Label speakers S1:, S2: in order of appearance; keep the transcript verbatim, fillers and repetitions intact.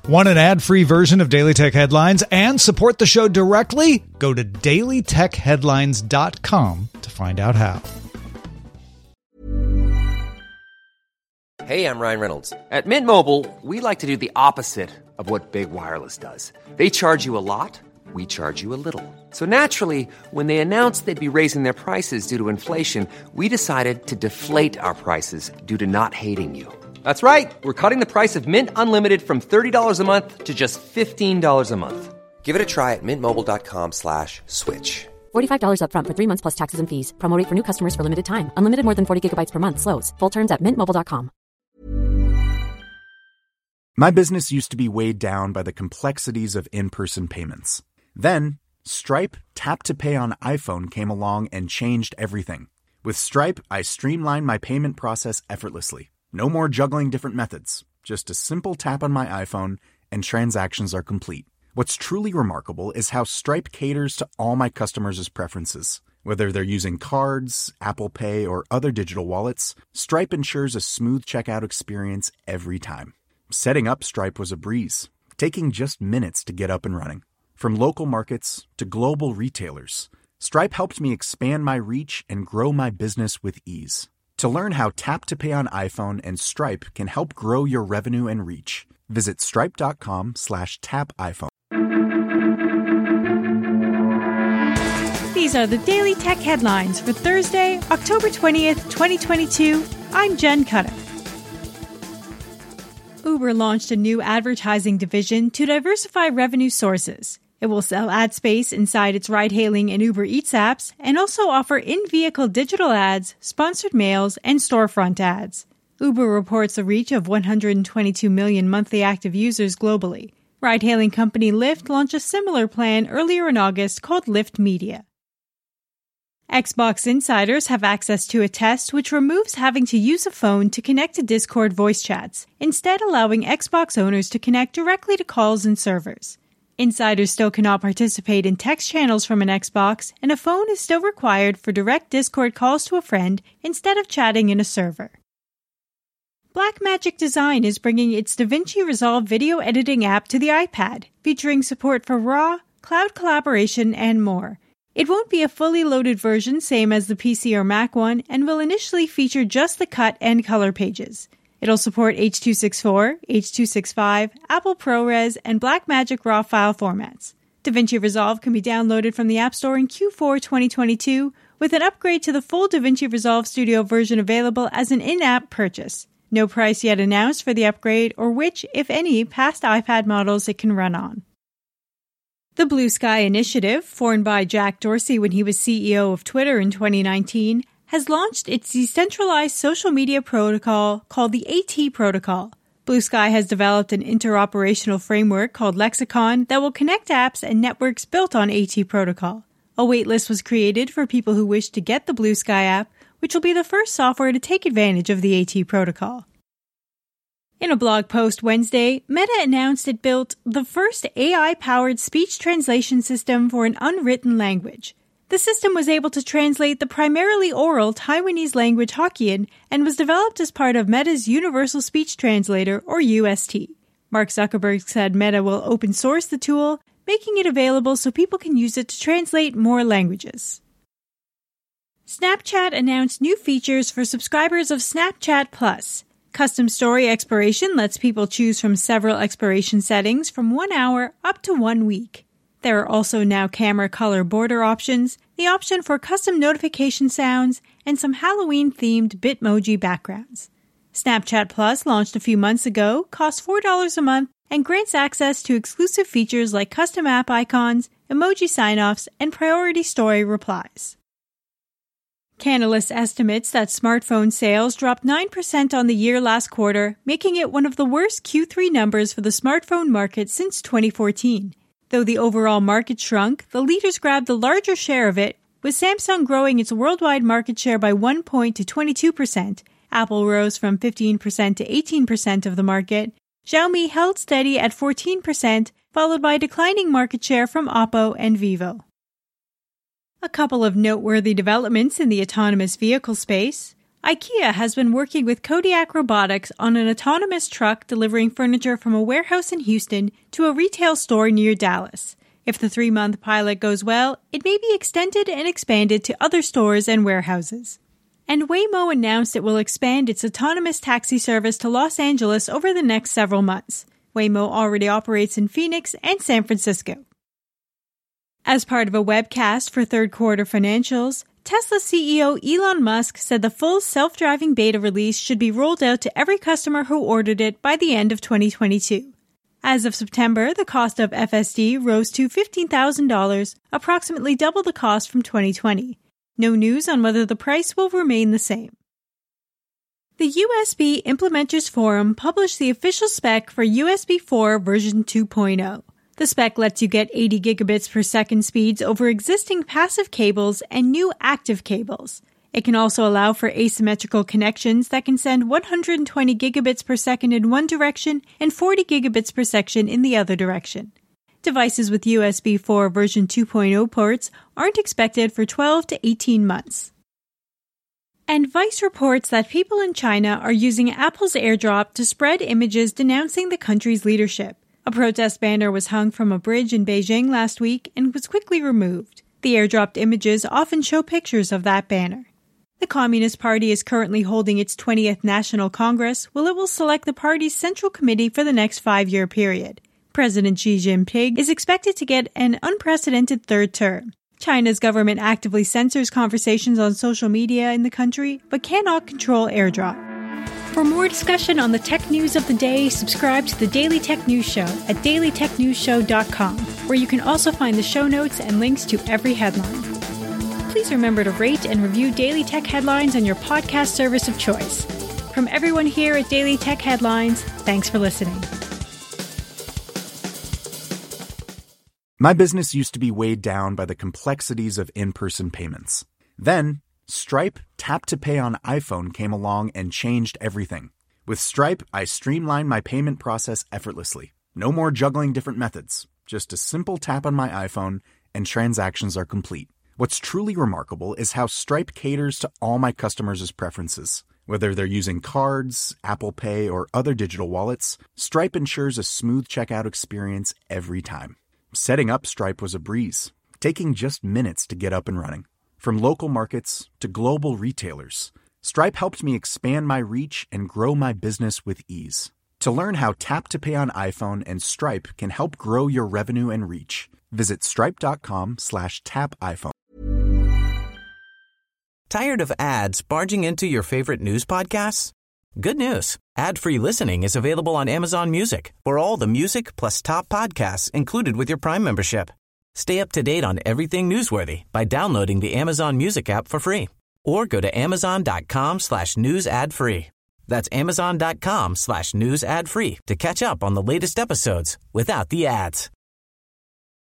S1: Want an ad-free version of Daily Tech Headlines and support the show directly? Go to daily tech headlines dot com to find out how.
S2: Hey, I'm Ryan Reynolds. At Mint Mobile, we like to do the opposite of what Big Wireless does. They charge you a lot, we charge you a little. So naturally, when they announced they'd be raising their prices due to inflation, we decided to deflate our prices due to not hating you. That's right. We're cutting the price of Mint Unlimited from thirty dollars a month to just fifteen dollars a month. Give it a try at mintmobile.com slash switch.
S3: forty-five dollars up front for three months plus taxes and fees. Promo rate for new customers for limited time. Unlimited more than forty gigabytes per month. Slows full terms at mint mobile dot com.
S4: My business used to be weighed down by the complexities of in-person payments. Then, Stripe Tap to Pay on iPhone came along and changed everything. With Stripe, I streamlined my payment process effortlessly. No more juggling different methods. Just a simple tap on my iPhone and transactions are complete. What's truly remarkable is how Stripe caters to all my customers' preferences. Whether they're using cards, Apple Pay, or other digital wallets, Stripe ensures a smooth checkout experience every time. Setting up Stripe was a breeze, taking just minutes to get up and running. From local markets to global retailers, Stripe helped me expand my reach and grow my business with ease. To learn how Tap to Pay on iPhone and Stripe can help grow your revenue and reach, visit stripe.com slash tap iPhone.
S5: These are the Daily Tech Headlines for Thursday, October twentieth, twenty twenty-two. I'm Jen Cutter. Uber launched a new advertising division to diversify revenue sources. It will sell ad space inside its ride-hailing and Uber Eats apps and also offer in-vehicle digital ads, sponsored mails, and storefront ads. Uber reports a reach of one hundred twenty-two million monthly active users globally. Ride-hailing company Lyft launched a similar plan earlier in August called Lyft Media. Xbox insiders have access to a test which removes having to use a phone to connect to Discord voice chats, instead allowing Xbox owners to connect directly to calls and servers. Insiders still cannot participate in text channels from an Xbox, and a phone is still required for direct Discord calls to a friend instead of chatting in a server. Blackmagic Design is bringing its DaVinci Resolve video editing app to the iPad, featuring support for RAW, cloud collaboration, and more. It won't be a fully loaded version, same as the P C or Mac one, and will initially feature just the cut and color pages. It'll support H two sixty-four, H two sixty-five, Apple ProRes, and Blackmagic RAW file formats. DaVinci Resolve can be downloaded from the App Store in Q four twenty twenty-two, with an upgrade to the full DaVinci Resolve Studio version available as an in-app purchase. No price yet announced for the upgrade or which, if any, past iPad models it can run on. The Blue Sky Initiative, formed by Jack Dorsey when he was C E O of Twitter in twenty nineteen, has launched its decentralized social media protocol called the AT Protocol. Blue Sky has developed an interoperational framework called Lexicon that will connect apps and networks built on AT Protocol. A waitlist was created for people who wish to get the Blue Sky app, which will be the first software to take advantage of the AT Protocol. In a blog post Wednesday, Meta announced it built the first A I-powered speech translation system for an unwritten language. The system was able to translate the primarily oral Taiwanese language Hokkien and was developed as part of Meta's Universal Speech Translator, or U S T. Mark Zuckerberg said Meta will open source the tool, making it available so people can use it to translate more languages. Snapchat announced new features for subscribers of Snapchat Plus. Custom story expiration lets people choose from several expiration settings from one hour up to one week. There are also now camera color border options, the option for custom notification sounds, and some Halloween-themed Bitmoji backgrounds. Snapchat Plus, launched a few months ago, costs four dollars a month and grants access to exclusive features like custom app icons, emoji sign-offs, and priority story replies. Canalys estimates that smartphone sales dropped nine percent on the year last quarter, making it one of the worst Q three numbers for the smartphone market since twenty fourteen. Though the overall market shrunk, the leaders grabbed the larger share of it, with Samsung growing its worldwide market share by one point to twenty-two percent. Apple rose from fifteen percent to eighteen percent of the market. Xiaomi held steady at fourteen percent, followed by declining market share from Oppo and Vivo. A couple of noteworthy developments in the autonomous vehicle space. IKEA has been working with Kodiak Robotics on an autonomous truck delivering furniture from a warehouse in Houston to a retail store near Dallas. If the three-month pilot goes well, it may be extended and expanded to other stores and warehouses. And Waymo announced it will expand its autonomous taxi service to Los Angeles over the next several months. Waymo already operates in Phoenix and San Francisco. As part of a webcast for third quarter financials, Tesla C E O Elon Musk said the full self-driving beta release should be rolled out to every customer who ordered it by the end of twenty twenty-two. As of September, the cost of F S D rose to fifteen thousand dollars, approximately double the cost from twenty twenty. No news on whether the price will remain the same. The U S B Implementers Forum published the official spec for U S B four version two point oh. The spec lets you get eighty gigabits per second speeds over existing passive cables and new active cables. It can also allow for asymmetrical connections that can send one hundred twenty gigabits per second in one direction and forty gigabits per second in the other direction. Devices with U S B four version two point oh ports aren't expected for twelve to eighteen months. And Vice reports that people in China are using Apple's AirDrop to spread images denouncing the country's leadership. A protest banner was hung from a bridge in Beijing last week and was quickly removed. The airdropped images often show pictures of that banner. The Communist Party is currently holding its twentieth National Congress, where it will select the party's central committee for the next five-year period. President Xi Jinping is expected to get an unprecedented third term. China's government actively censors conversations on social media in the country, but cannot control AirDrop. For more discussion on the tech news of the day, subscribe to the Daily Tech News Show at daily tech news show dot com, where you can also find the show notes and links to every headline. Please remember to rate and review Daily Tech Headlines on your podcast service of choice. From everyone here at Daily Tech Headlines, thanks for listening.
S4: My business used to be weighed down by the complexities of in-person payments. Then, Stripe Tap to Pay on iPhone came along and changed everything. With Stripe, I streamlined my payment process effortlessly. No more juggling different methods. Just a simple tap on my iPhone and transactions are complete. What's truly remarkable is how Stripe caters to all my customers' preferences. Whether they're using cards, Apple Pay, or other digital wallets, Stripe ensures a smooth checkout experience every time. Setting up Stripe was a breeze, taking just minutes to get up and running. From local markets to global retailers, Stripe helped me expand my reach and grow my business with ease. To learn how Tap to Pay on iPhone and Stripe can help grow your revenue and reach, visit stripe.com slash tap iPhone.
S6: Tired of ads barging into your favorite news podcasts? Good news. Ad-free listening is available on Amazon Music for all the music plus top podcasts included with your Prime membership. Stay up to date on everything newsworthy by downloading the Amazon Music app for free or go to amazon.com slash news ad free. That's amazon.com slash news ad free to catch up on the latest episodes without the ads.